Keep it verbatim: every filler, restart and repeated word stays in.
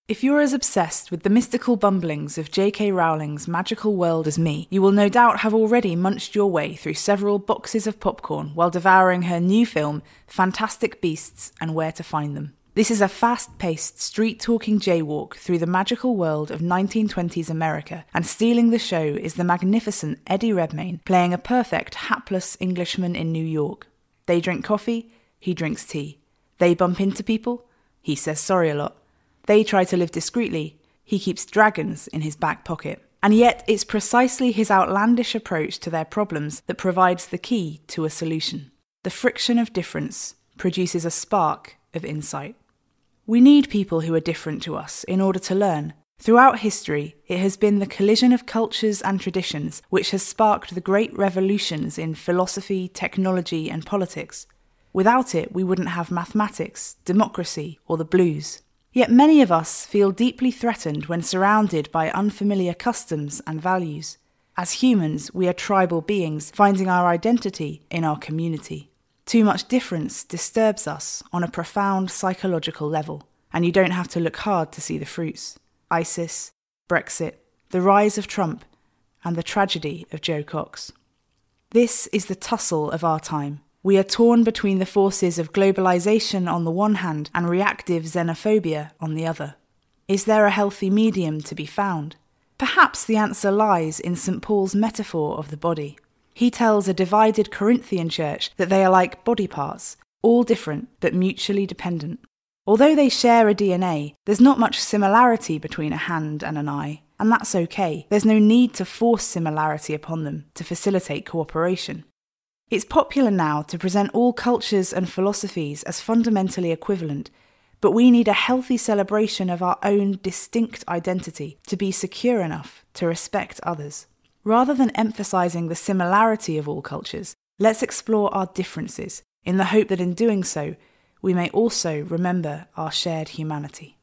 If you're as obsessed with the mystical bumblings of J K Rowling's magical world as me, you will no doubt have already munched your way through several boxes of popcorn while devouring her new film, Fantastic Beasts and Where to Find Them. This is a fast-paced, street-talking jaywalk through the magical world of nineteen twenties America, and stealing the show is the magnificent Eddie Redmayne playing a perfect, hapless Englishman in New York. They drink coffee, he drinks tea. They bump into people, he says sorry a lot. They try to live discreetly, he keeps dragons in his back pocket. And yet it's precisely his outlandish approach to their problems that provides the key to a solution. The friction of difference produces a spark of insight. We need people who are different to us in order to learn. Throughout history, it has been the collision of cultures and traditions which has sparked the great revolutions in philosophy, technology, and politics. Without it, we wouldn't have mathematics, democracy, or the blues. Yet many of us feel deeply threatened when surrounded by unfamiliar customs and values. As humans, we are tribal beings, finding our identity in our community. Too much difference disturbs us on a profound psychological level, and you don't have to look hard to see the fruits. ISIS, Brexit, the rise of Trump, and the tragedy of Joe Cox. This is the tussle of our time. We are torn between the forces of globalization on the one hand and reactive xenophobia on the other. Is there a healthy medium to be found? Perhaps the answer lies in Saint Paul's metaphor of the body. He tells a divided Corinthian church that they are like body parts, all different but mutually dependent. Although they share a D N A, there's not much similarity between a hand and an eye, and that's okay. There's no need to force similarity upon them to facilitate cooperation. It's popular now to present all cultures and philosophies as fundamentally equivalent, but we need a healthy celebration of our own distinct identity to be secure enough to respect others. Rather than emphasising the similarity of all cultures, let's explore our differences, in the hope that in doing so, we may also remember our shared humanity.